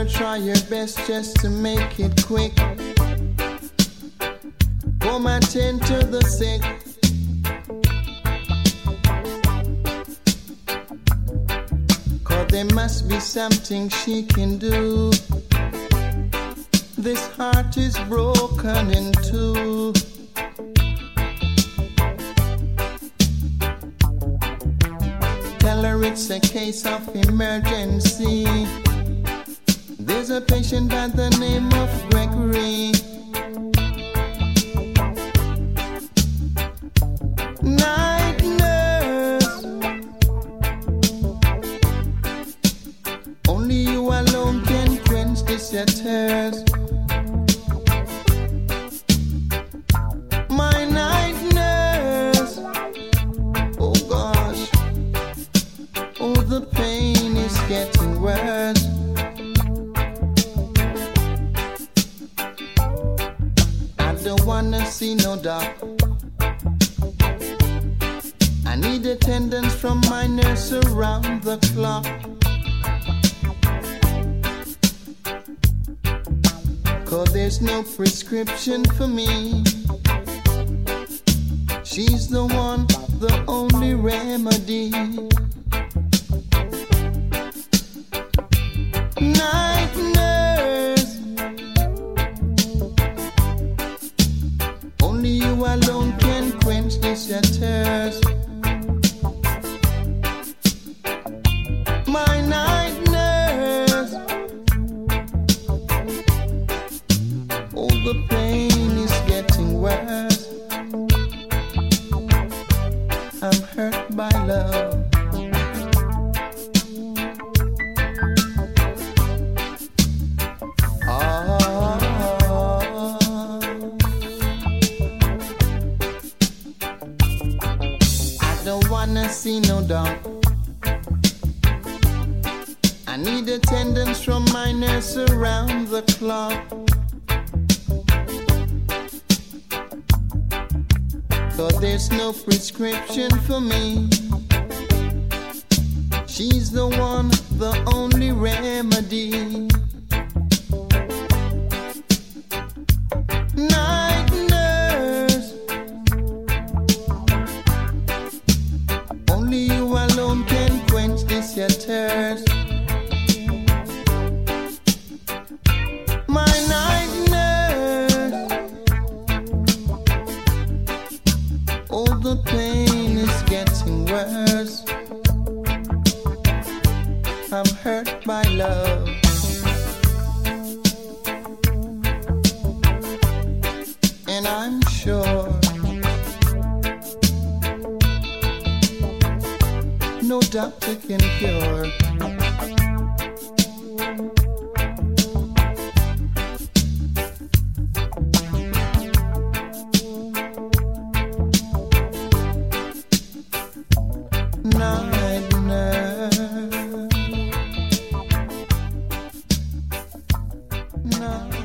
Mother, try your best just to make it quick. Come attend to the sick. Cause there must be something she can do. This heart is broken in two. Tell her it's a case of emergency. There's a patient by the name of Gregory. Night nurse, only you alone can quench this thirst. My night nurse, oh gosh, oh the pain is getting worse. I don't wanna see no doctor. I need attendance from my nurse around the clock. Cause there's no prescription for me. She's the one, the only remedy. Night nurse, only you alone can quench this thirst. My night nurse, oh the pain is getting worse. I'm hurt by love. I don't wanna see no dog. I need attendance from my nurse around the clock. Cause there's no prescription for me. She's the one, the only remedy. Night nurse, only you alone can quench this thirst. My night nurse, oh the pain is getting worse. I'm hurt by love. And I'm sure no doctor can cure. Night nurse, night.